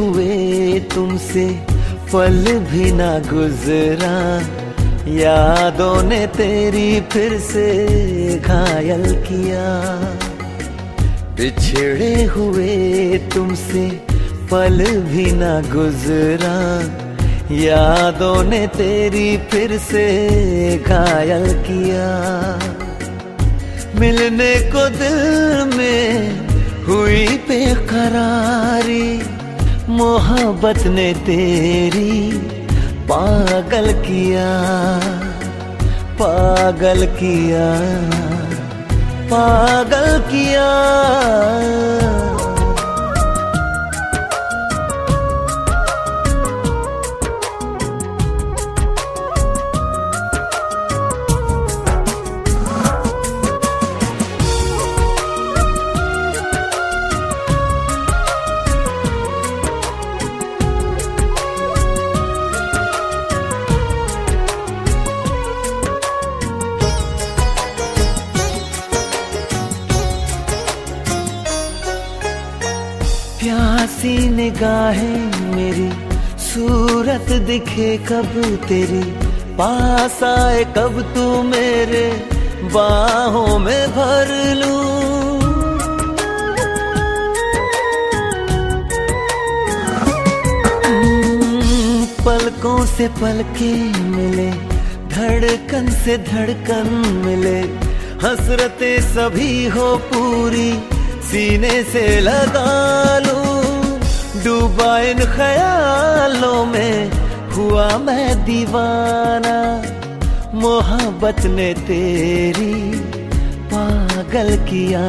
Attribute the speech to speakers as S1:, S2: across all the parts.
S1: हुए तुमसे पल भी ना गुजरा, यादों ने तेरी फिर से घायल किया। बिछड़े हुए तुमसे पल भी ना गुजरा, यादों ने तेरी फिर से घायल किया। मिलने को दिल में हुई बेकरारी, मोहब्बत ने तेरी पागल किया, पागल किया, पागल किया। प्यासी निगाहें मेरी, सूरत दिखे कब तेरी, पास आए कब तू मेरे बाहों में भर लूं। पलकों से पलके मिले, धड़कन से धड़कन मिले, हसरतें सभी हो पूरी सीने से लगा लूं। डूबा इन ख्यालों में हुआ मैं दीवाना, मोहब्बत ने तेरी पागल किया,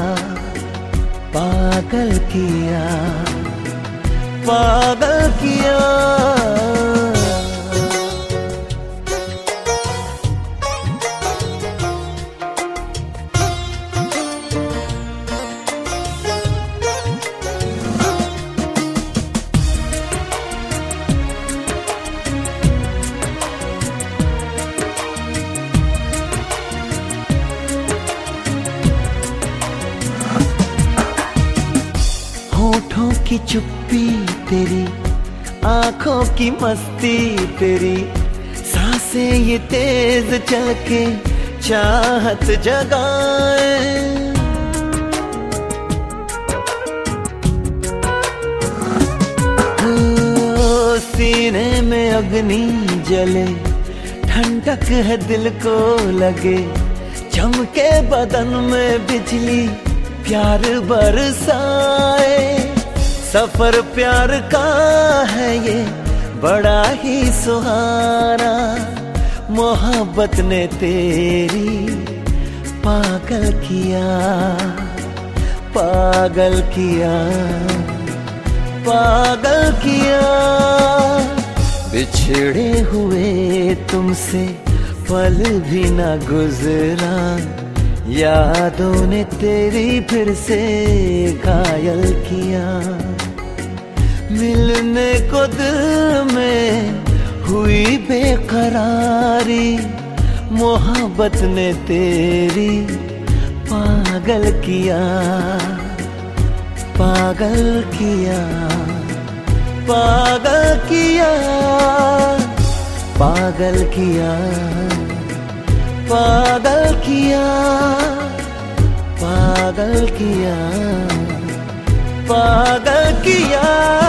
S1: पागल किया, पागल किया। होठों की चुप्पी तेरी, आंखों की मस्ती तेरी, सांसें ये तेज चल के चाहत जगाए। सीने में अग्नि जले, ठंडक है दिल को लगे, चमके बदन में बिजली प्यार बरसाए। सफर प्यार का है ये बड़ा ही सुहाना, मोहब्बत ने तेरी पागल किया, पागल किया, पागल किया। बिछड़े हुए तुमसे पल भी ना गुजरा, यादों ने तेरी फिर से घायल किया। मिलने को दिल में हुई बेकरारी, मोहब्बत ने तेरी पागल किया, पागल किया, पागल किया, पागल किया, पागल किया, पागल किया, पागल किया।